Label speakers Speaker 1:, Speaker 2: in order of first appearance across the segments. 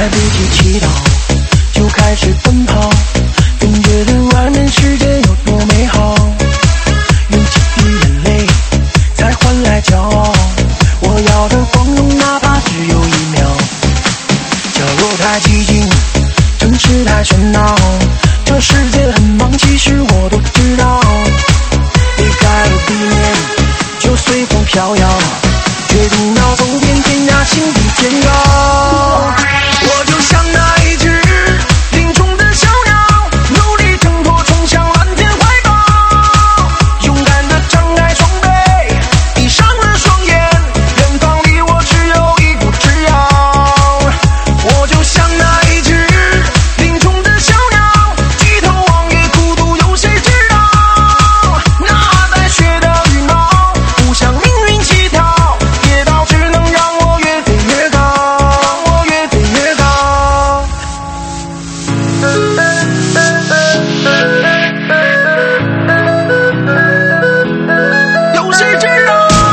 Speaker 1: 来不及祈祷，就开始奔跑，总觉得外面世界有多美好，用几滴眼泪才换来骄傲，我要的光荣哪怕只有1秒。角落太寂静，城市太喧闹，这世界很忙，其实我都知道，离开了地面就随风飘摇，决定要走遍天涯，心比天高。我就像那一只林中的小鸟，努力挣脱，冲向蓝天怀抱，勇敢地张开双臂，闭上了双眼，远方离我只有一步之遥。我就像那一只林中的小鸟，低头望月，孤独有谁知道？那带血的羽毛，不向命运乞讨，跌倒只能让我越飞越高，我越飞越高。有谁知道？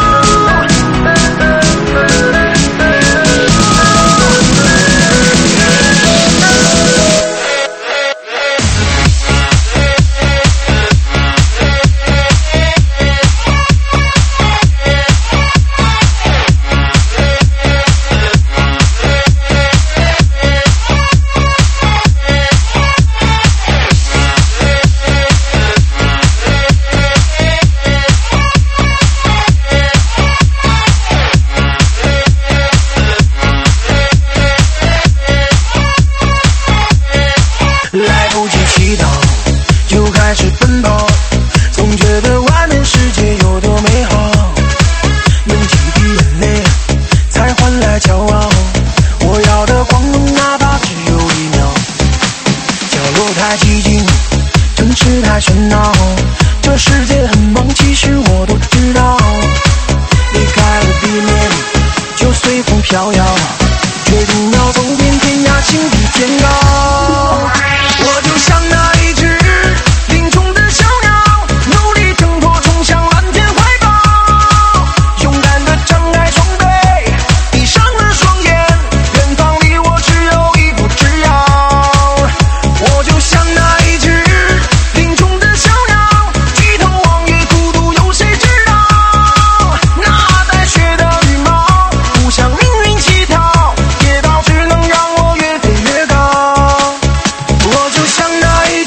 Speaker 1: 来不及祈祷，就开始奔跑，总觉得外面世界有多美好，用几滴眼泪才换来骄傲，我要的光荣哪怕只有1秒。角落太寂静，城市太喧闹，这世界很忙，其实我都知道，离开了地面就随风飘摇，决定要走遍天涯，心比天高。我就像那一只林中的小鸟，努力挣脱，冲向蓝天怀抱，勇敢地张开双臂，闭上了双眼，远方离我只有一步之遥。我就像那一只林中的小鸟，低头望月，孤独有谁知道？那带血的羽毛，不向命运乞讨，跌倒只能让我越飞越高。我就像那一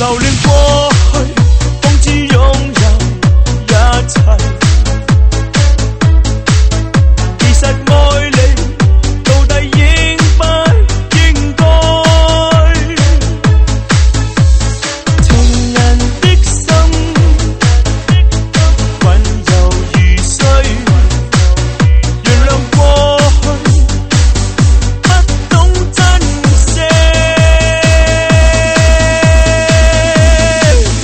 Speaker 1: 留戀過去，方知擁有一切。其實愛你到底應不應該？情人的心溫柔如水，原諒過去不懂珍惜。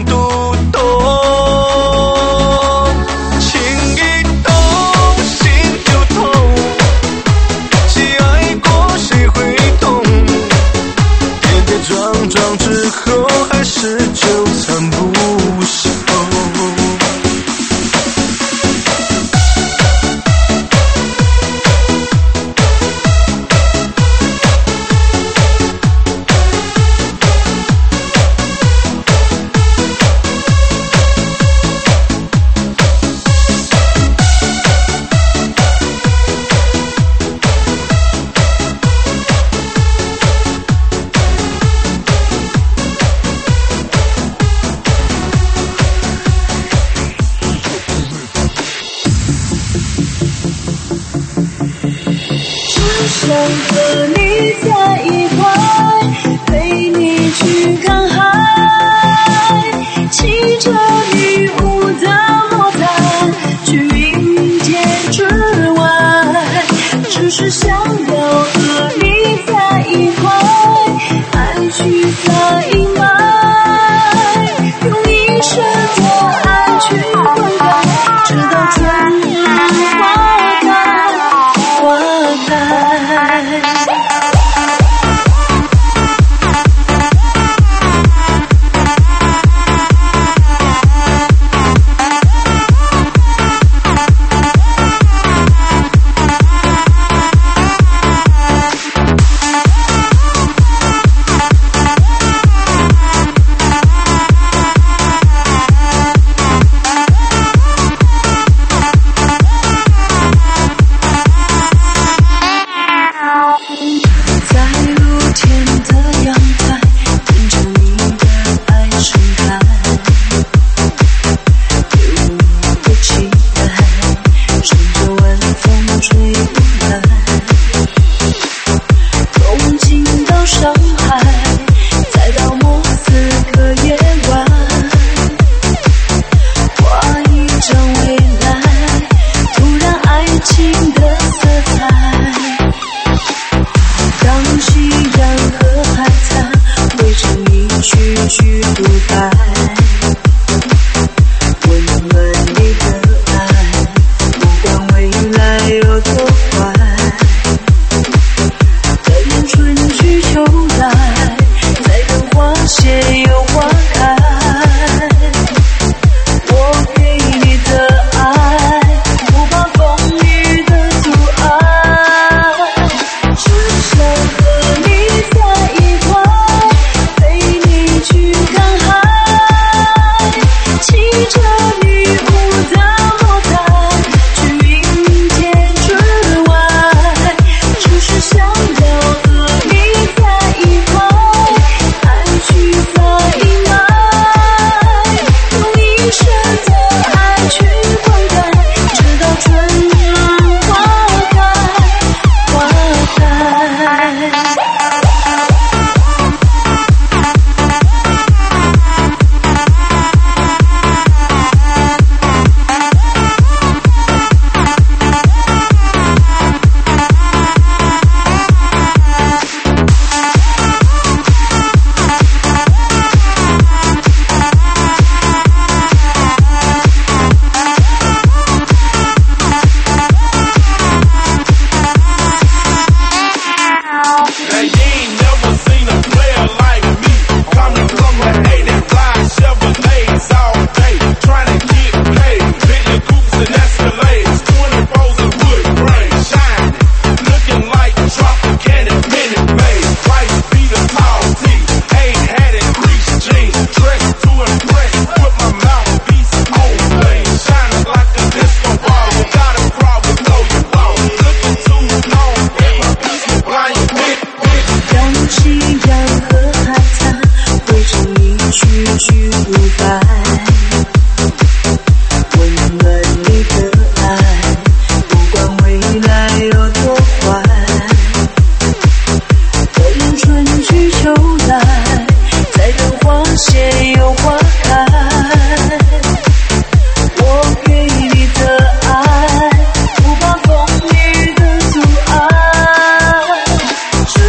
Speaker 1: 读懂，情一动，心就痛。谁爱过谁会懂？跌跌撞撞之后，还是纠缠不休。
Speaker 2: 想和你在一块，陪你去看海，骑着雨雾的摩托去云天之外，只是想要和你在一块，爱去撒阴霾，用一生的爱去灌溉，直到春日花开，花开。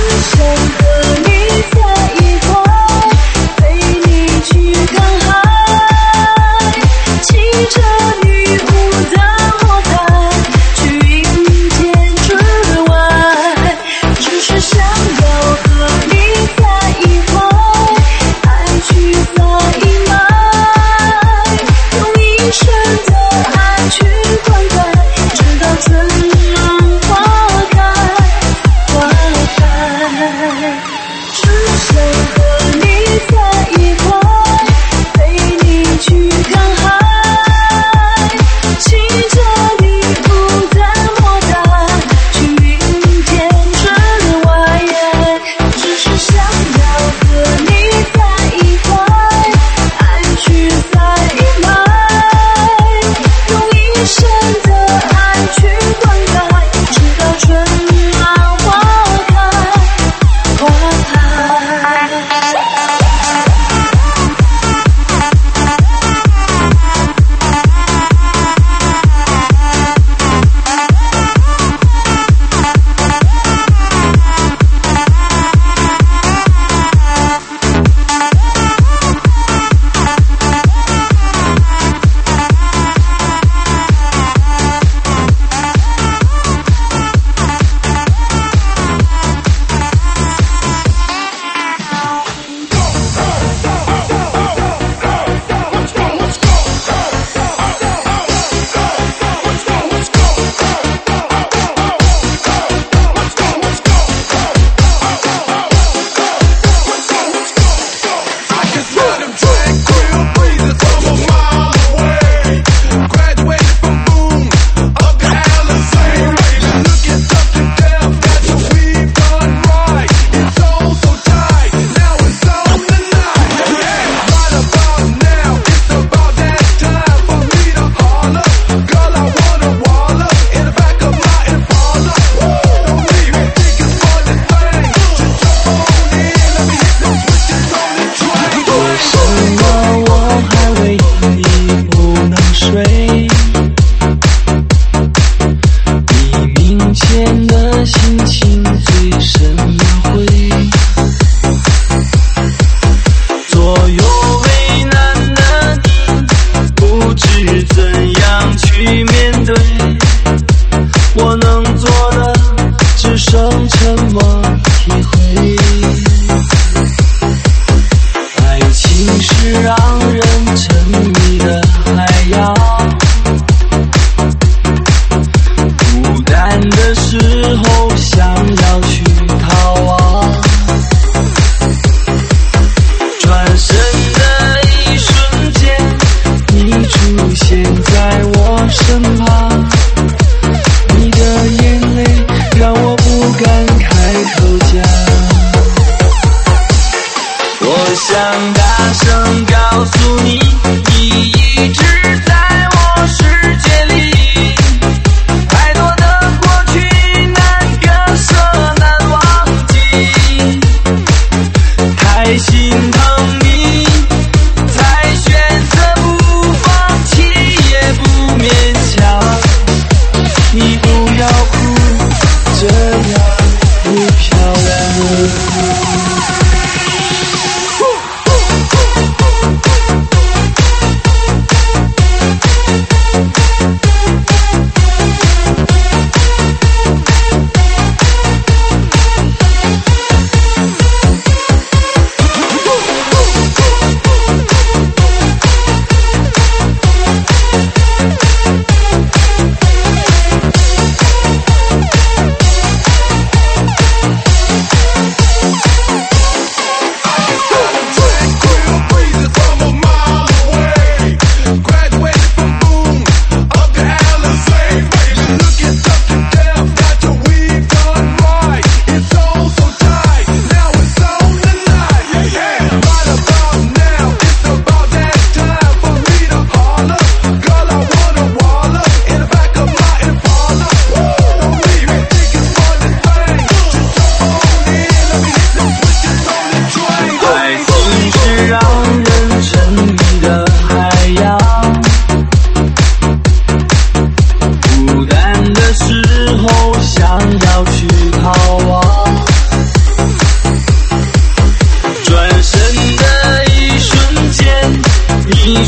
Speaker 2: 和你在一块，陪你去看海。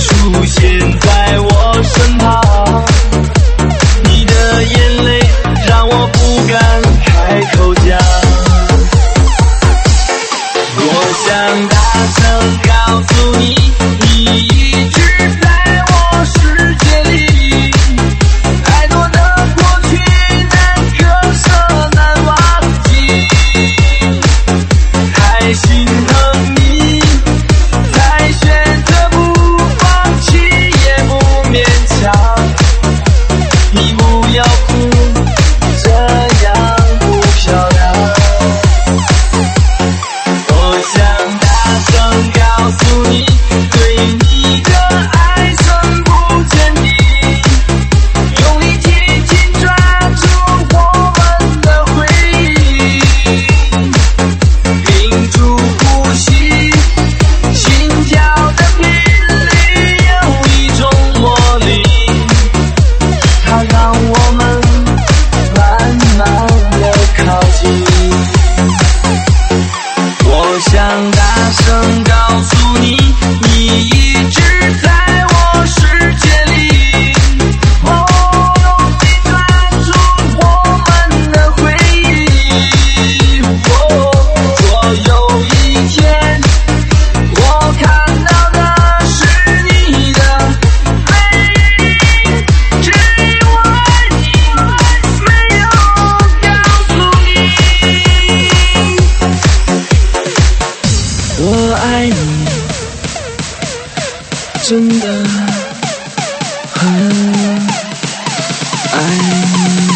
Speaker 1: 出现在我身旁，你的眼泪让我不敢开口讲。我想大声告诉你，你一直在我世界里，太多的过去难割舍难忘记，太心疼你才选择不放弃也不勉强，你不要哭，这样不漂亮。我想大声告诉你，对你的爱深不见底，用力紧紧抓住我们的回忆，屏住呼吸，心跳的频率有一种魔力，它让我们慢慢的靠近。我想大声告诉你，你一直在我世界里，用力抓住我们的回忆。若有一天我看到的是你的背影，只因为你没有告诉你，我爱你，真的很爱你。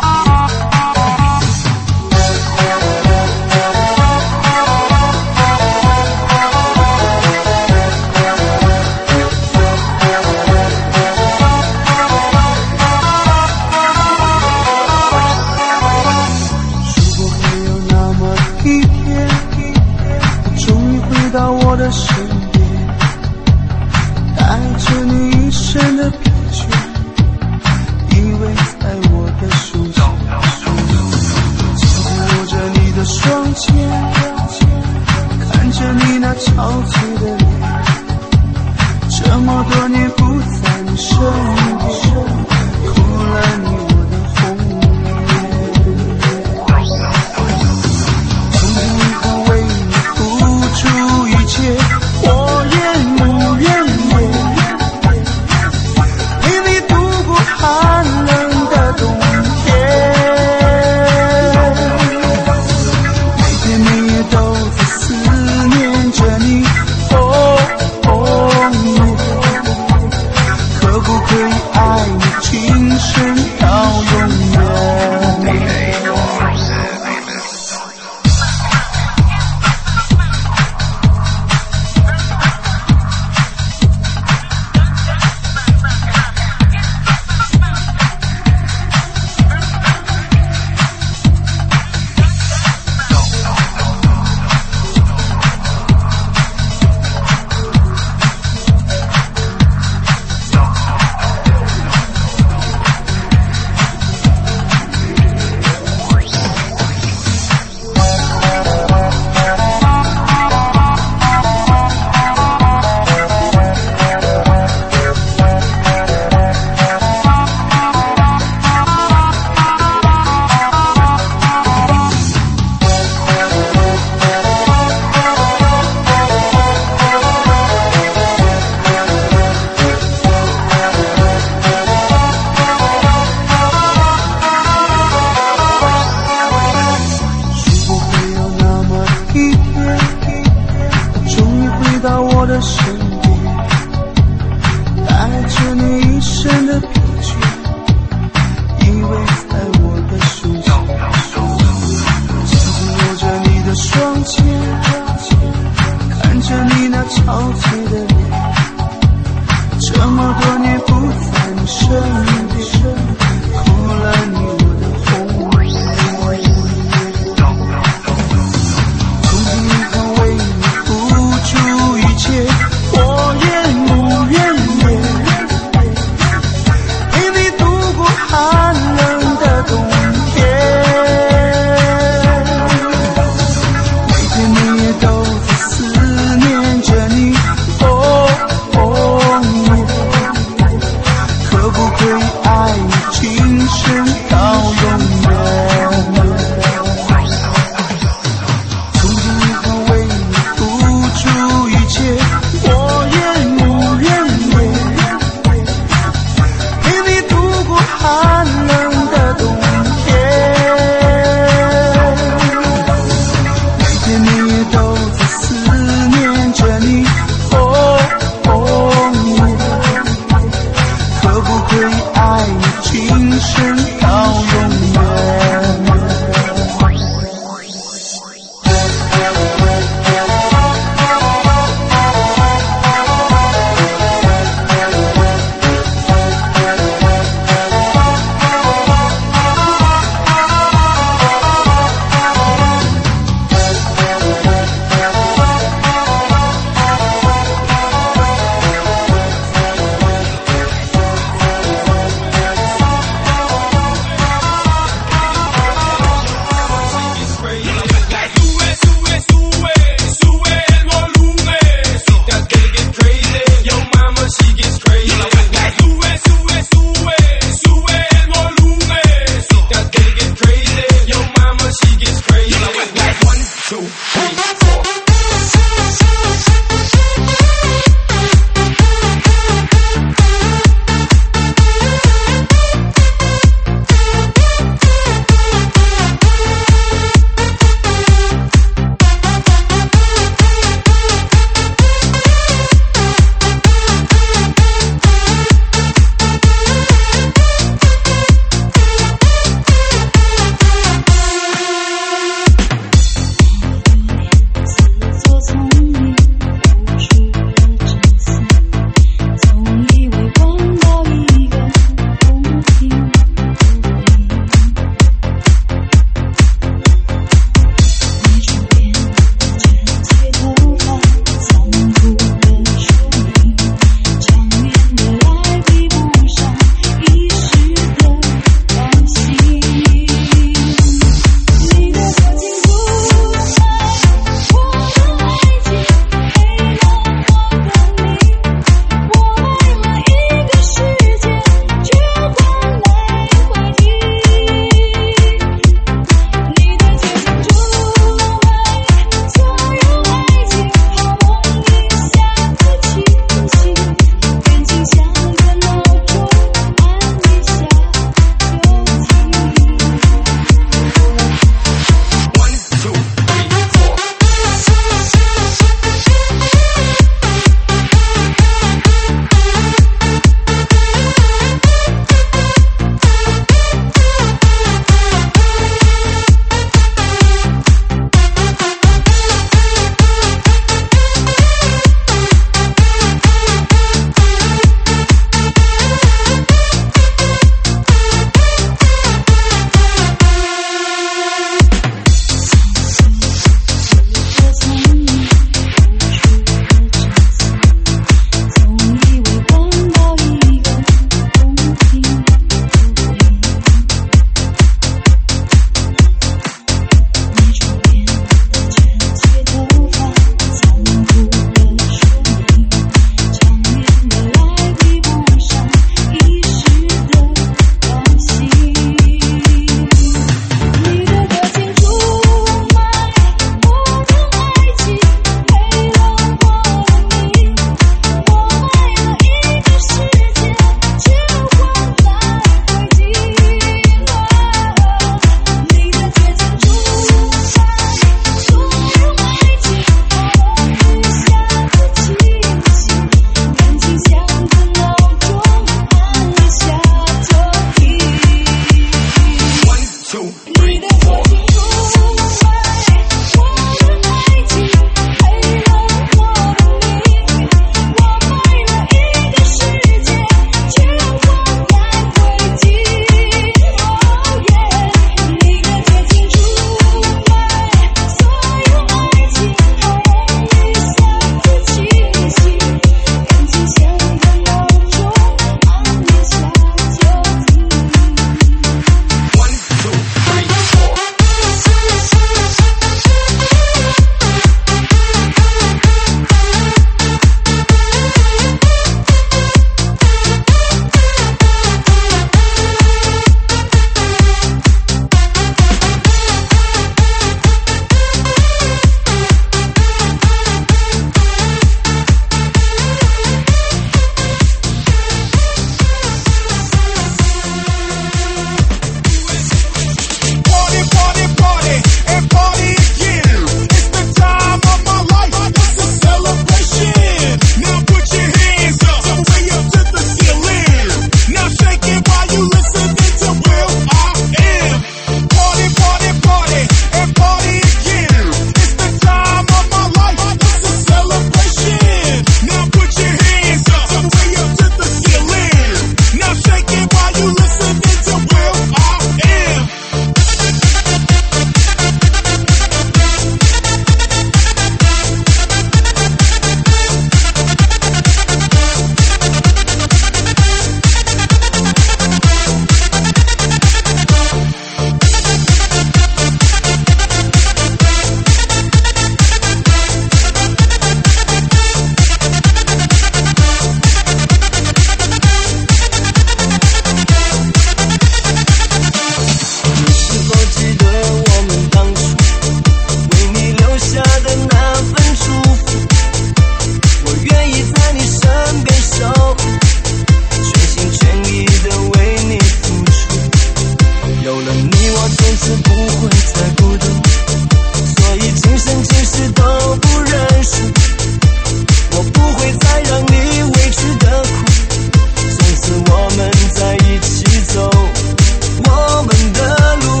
Speaker 1: 你我从此不会再孤独，所以今生今世都不认输。我不会再让你委屈的苦，从此我们在一起走我们的路。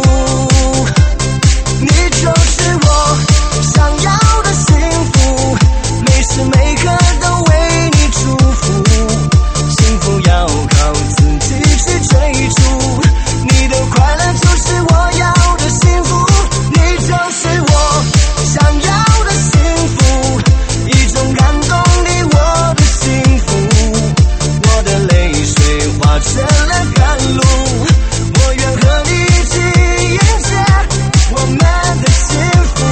Speaker 1: 你就是我想要的幸福，每时每刻都为你祝福，幸福要靠自己去追逐，你的快乐就是我要的幸福，你就是我想要的幸福，一种感动你我的幸福，我的泪水化成了甘露，我愿和你一起迎接我们的幸福。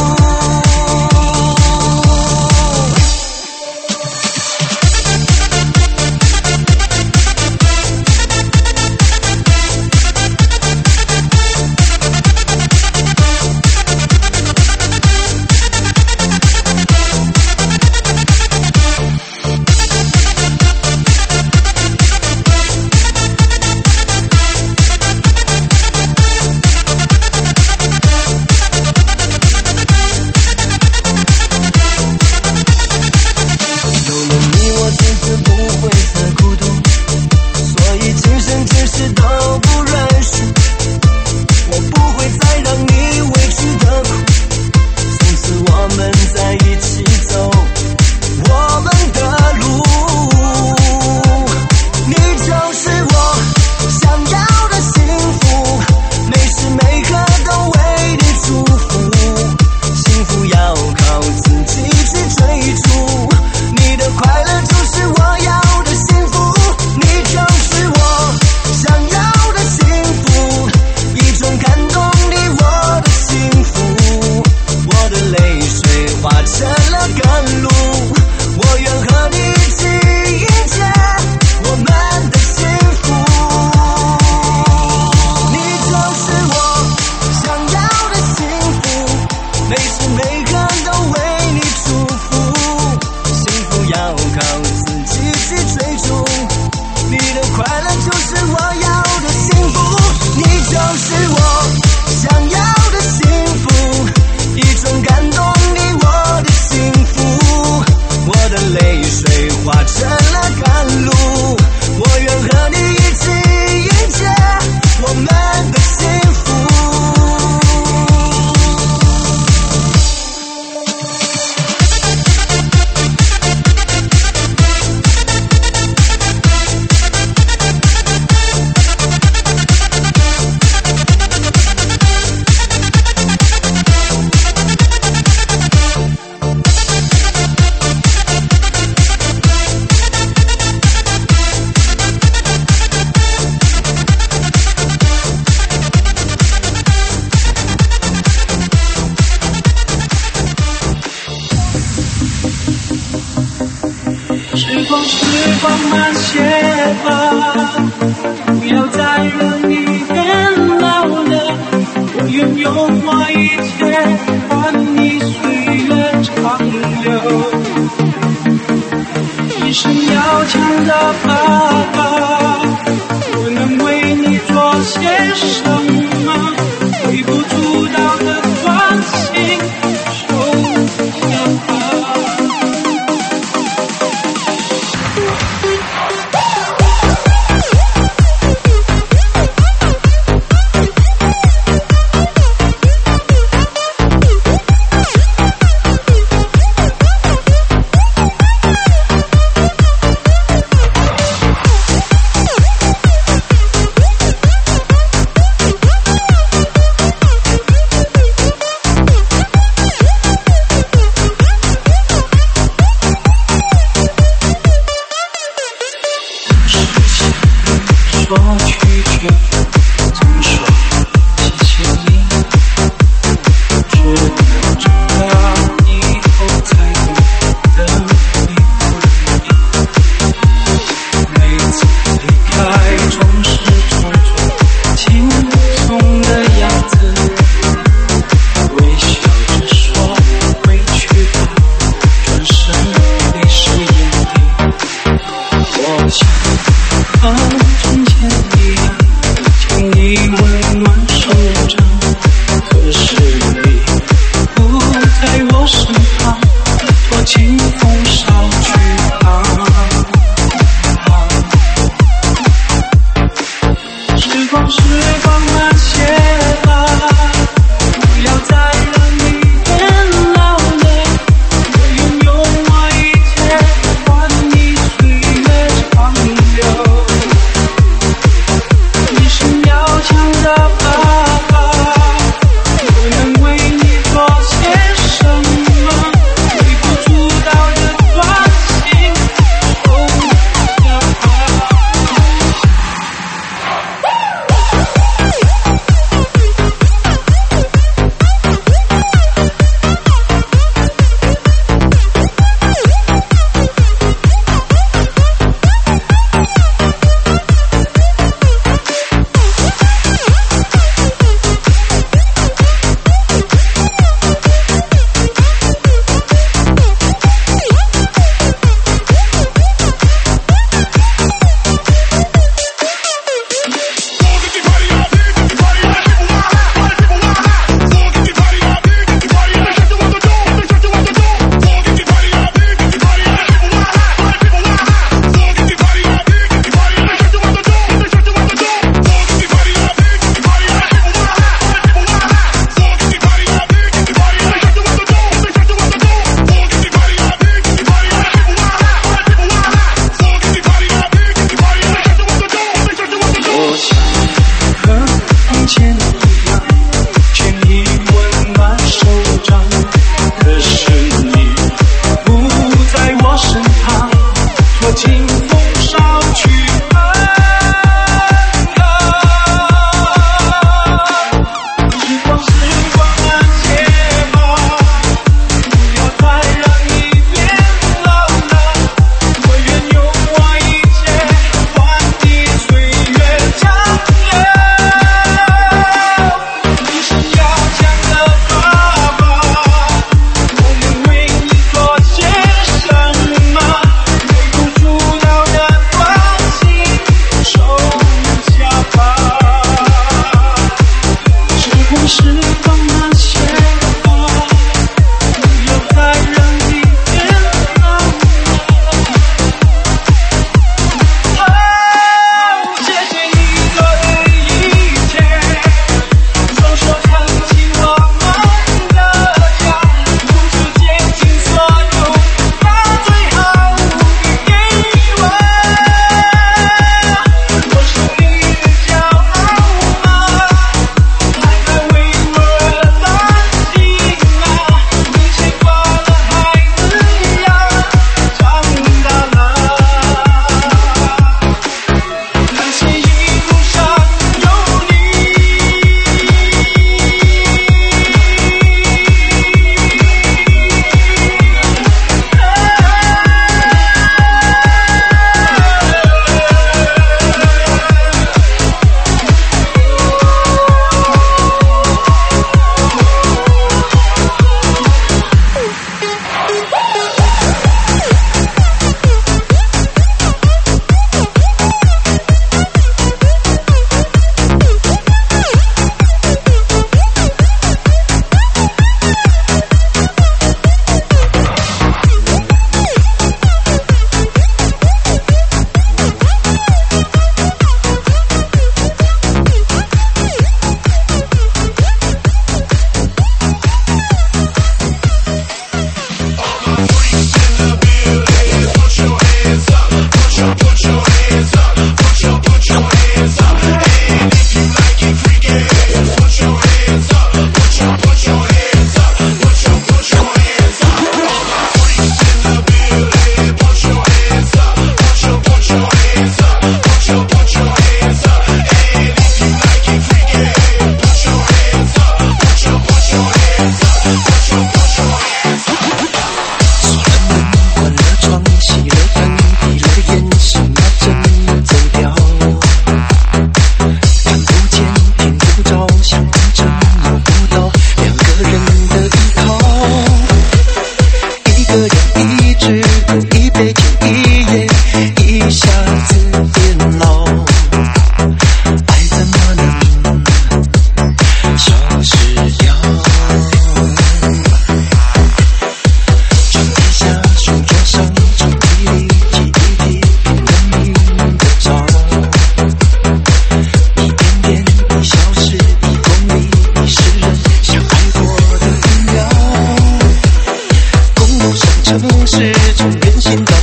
Speaker 2: 时光慢些吧，不要再让你变老了，我愿用我一切换你岁月长流。一生要强的爸爸，我能为你做些什么？微不足道的关心，受着吧。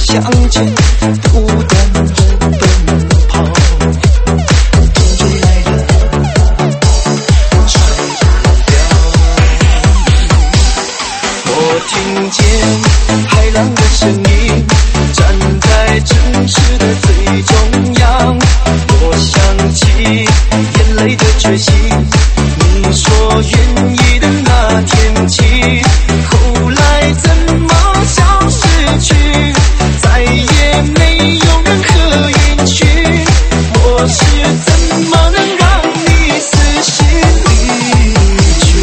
Speaker 1: 向前，不断地奔跑。风吹来的甩不掉。我听见海浪的声音，站在城市的最中央。我想起眼泪的决心，你说愿意的那天起，后来怎么消失去，再也没有任何音讯。我是怎么能让你死心离去？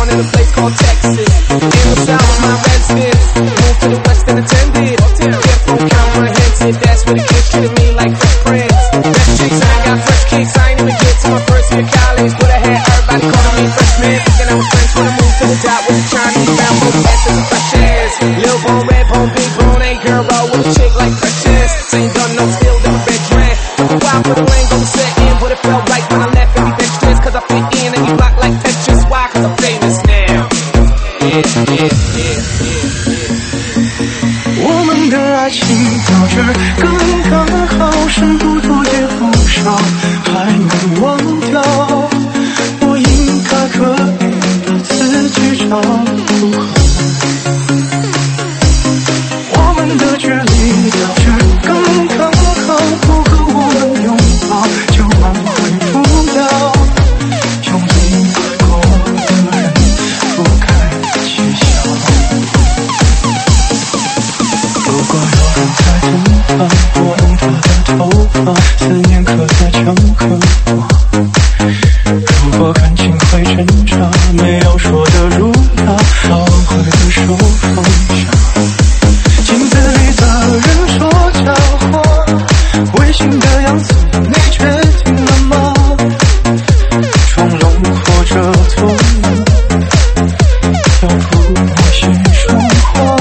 Speaker 3: Texas, in the south of my residence, moved to the west and attended. and you block like Tetris. Why? 'Cause I'm famous now.
Speaker 1: 我们的爱情到这儿刚刚好，身不多也不少，还能忘掉。我应该可以把自己照顾好。我们的距离到这儿刚刚好，不和我们拥抱就挽回不了，用你爱过的人不该取笑。如果有人在等他，我弄他的头发，思念刻在墙刻画。如果感情会挣扎，没有说的如他，把挽回的手放下。镜子里的人说假话，违心的样子你决定了吗？装聋或者错了，要不我先说话。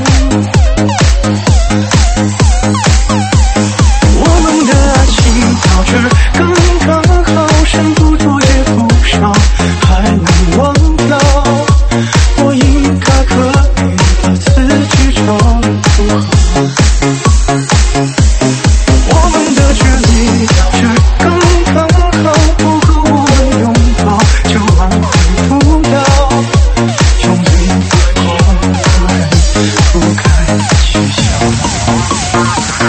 Speaker 1: 我们的爱情到这儿刚刚好，剩不多也不少，还能忘掉。我应该可以把自己照顾好。我们的距离到这儿刚刚好，不和我们拥抱就挽回不了，用你爱过的人不该取笑。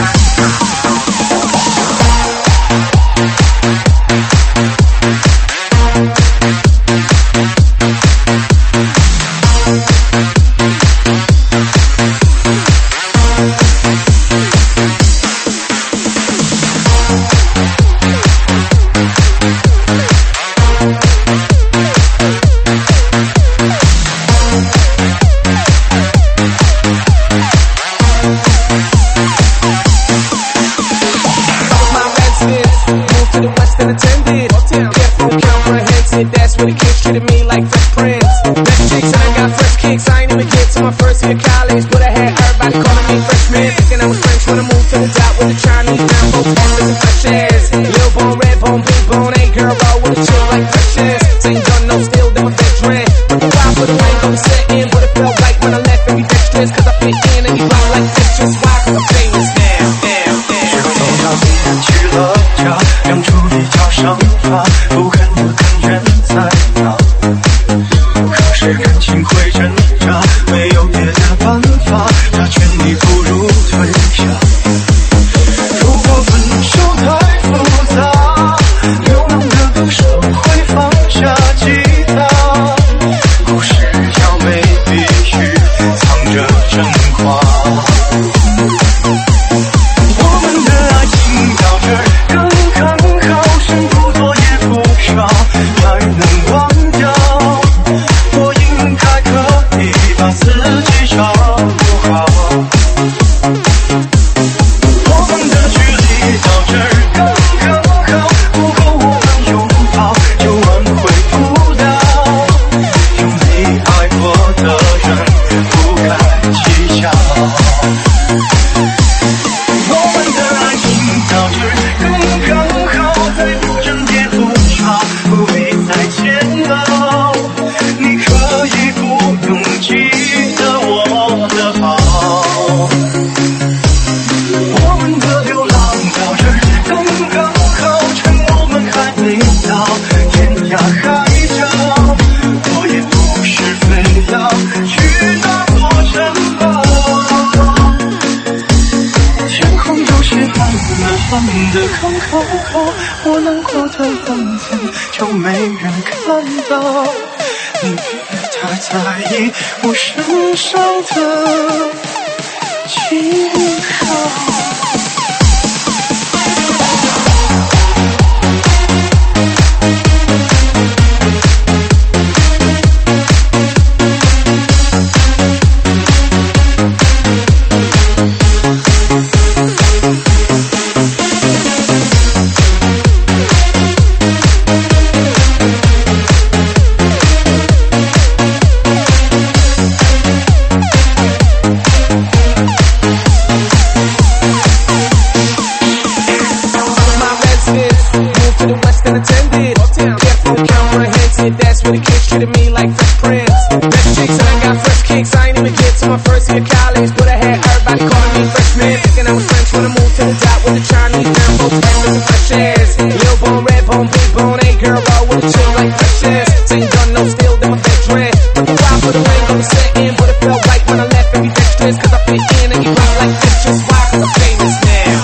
Speaker 3: That's when the kids treated me like fresh prince. Fresh chicks and I got fresh kicks. I ain't even get to my first year of college, but I had everybody calling me freshman. Thinking I was French when I moved to the top with the Chinese. Now I'm both actors and fresh ass. Lil bone, red bone, big bone, ain't girl roll with a chill like fresh ass. Same gun, no steel, then my veteran. But the wild for the rain gon' set in, but it felt like when I left every dexterous. 'Cause I fit in and you block like Tetris. Why? 'Cause I'm famous now.
Speaker 1: 都让你们去了家，让处理加上发，不看我更远在哪？可是感情会挣扎，没有别的办法，他劝你不如退下。如果分手太复杂，流浪的歌手会放下吉他，故事要美必须藏着真话。还能忘掉，我应该可以把自己照顾好。我们的距离到这儿刚刚好，不够我们拥抱就挽回不了，用你爱过的人不该计较。我们的爱情到这儿刚刚好，再不争也不吵，不必再煎熬，你可以不用记得我的好。我们的流浪到这儿刚刚好，趁我们还没到天涯海角，我也不是非要去那座城堡。天空有些暗了，暗的刚刚好，我难过的样子就没人看到，你别太在意我身上的记号。
Speaker 3: with the kids treated me like Fresh Prince. Best chicks and I got fresh kicks. I ain't even get to my first year of college, but I had everybody calling me freshman. Thinking I was French when I moved to the dot with the Chinese. Now I'm both breakfast and fresh ass. Lil bone, red bone, big bone, hey girl, roll with a chick like Precious. Ain't done no steal, then my veteran. Took a while for the ring on the set in, but it felt right when I left every dexterous. Cause I fit in and you rock like Tetris. Why? Cause I'm famous now.